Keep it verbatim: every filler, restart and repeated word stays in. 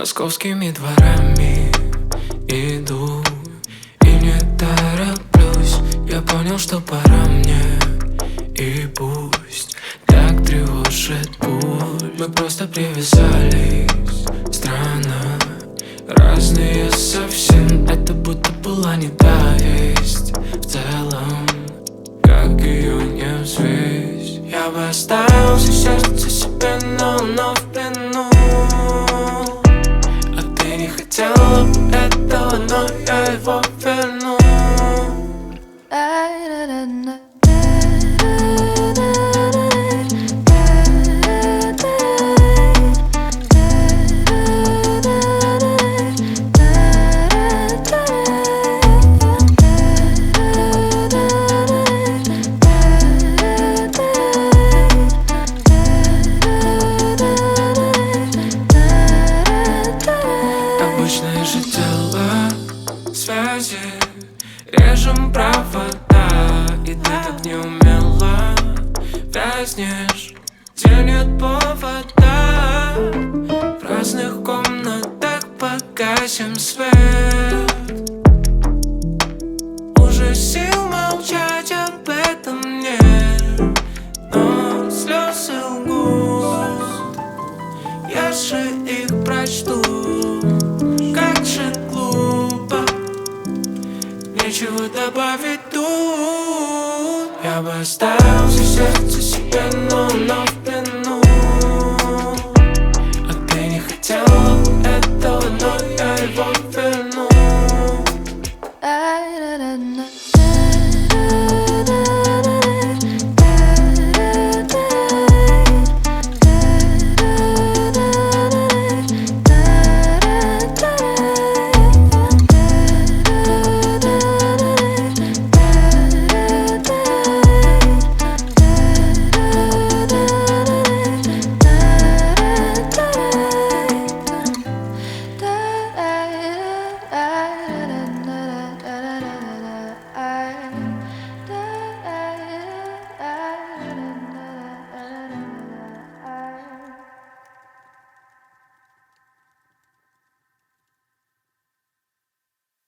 московскими дворами иду и не тороплюсь. Я понял, что пора мне, и пусть так тревожит путь. Мы просто привязались, странно, разные совсем. Это будто была не та весть. В целом, как ее не взвесь. Я бы оставил все сердце себе, но, но в плену. А ты не хотела бы этого, но я его верну. Обычное же дело, связи, режем провода. И ты так неумело вязнешь, где нет повода. В разных комнатах погасим свет. Уже сил молчать об этом нет, но слезы лгут, я же их прочту. Как же глупо, нечего добавить тут. Я бы оставил все сердце себе, но, но в плену. А ты не хотела этого, но я его верну.